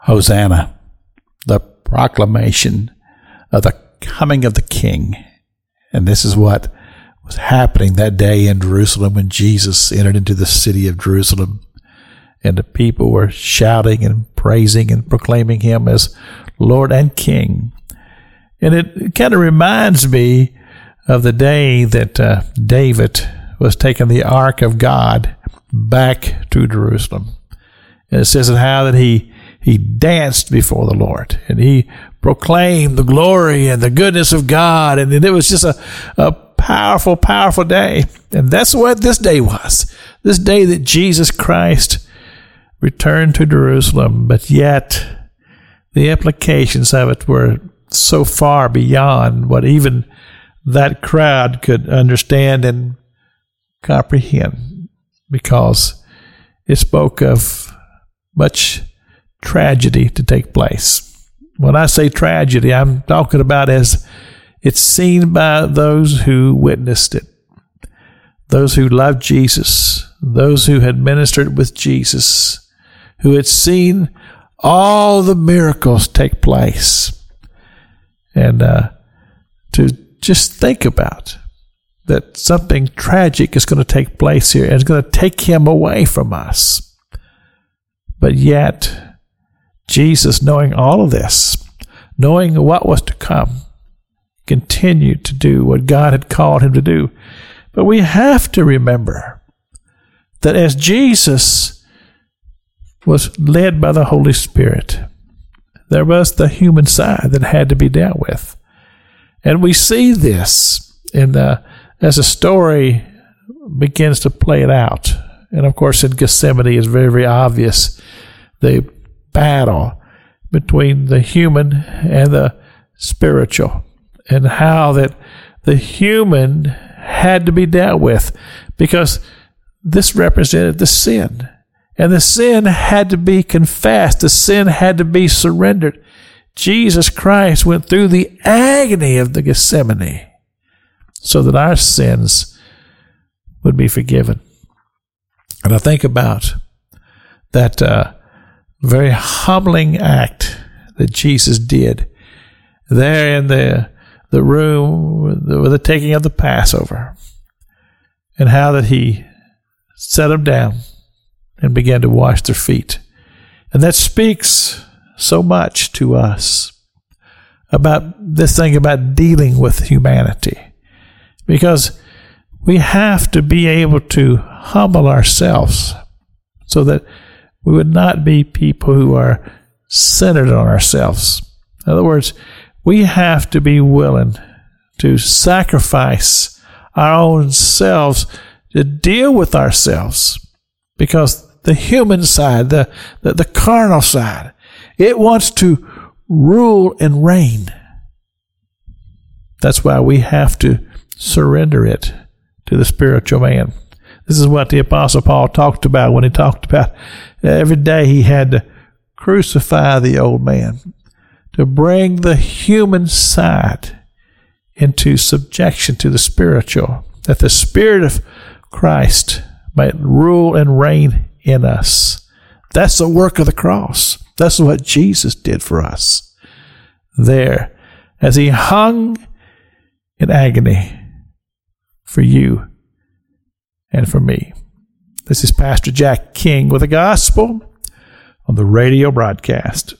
Hosanna, the proclamation of the coming of the King. And this is what was happening that day in Jerusalem when Jesus entered into the city of Jerusalem. And the people were shouting and praising and proclaiming him as Lord and King. And it kind of reminds me of the day that David was taking the Ark of God back to Jerusalem. And it says how that he danced before the Lord, and he proclaimed the glory and the goodness of God, and it was just a powerful, powerful day. And that's what this day was. This day that Jesus Christ returned to Jerusalem, but yet the implications of it were so far beyond what even that crowd could understand and comprehend, because it spoke of much tragedy to take place. When I say tragedy, I'm talking about as it's seen by those who witnessed it, those who loved Jesus, those who had ministered with Jesus, who had seen all the miracles take place. And to just think about that something tragic is going to take place here and it's going to take him away from us. But yet, Jesus, knowing all of this, knowing what was to come, continued to do what God had called him to do. But we have to remember that as Jesus was led by the Holy Spirit, there was the human side that had to be dealt with. And we see this as the story begins to play it out. And of course, in Gethsemane is very, very obvious the battle between the human and the spiritual, and how that the human had to be dealt with, because this represented the sin, and the sin had to be confessed, the sin had to be surrendered. Jesus Christ went through the agony of the Gethsemane so that our sins would be forgiven. And I think about that very humbling act that Jesus did there in the room with the taking of the Passover, and how that he set them down and began to wash their feet. And that speaks so much to us about this thing about dealing with humanity, because we have to be able to humble ourselves so that we would not be people who are centered on ourselves. In other words, we have to be willing to sacrifice our own selves to deal with ourselves, because the human side, the carnal side, it wants to rule and reign. That's why we have to surrender it to the spiritual man. This is what the Apostle Paul talked about when he talked about every day he had to crucify the old man, to bring the human side into subjection to the spiritual, that the Spirit of Christ might rule and reign in us. That's the work of the cross. That's what Jesus did for us there as he hung in agony for you and for me. This is Pastor Jack King with the gospel on the radio broadcast.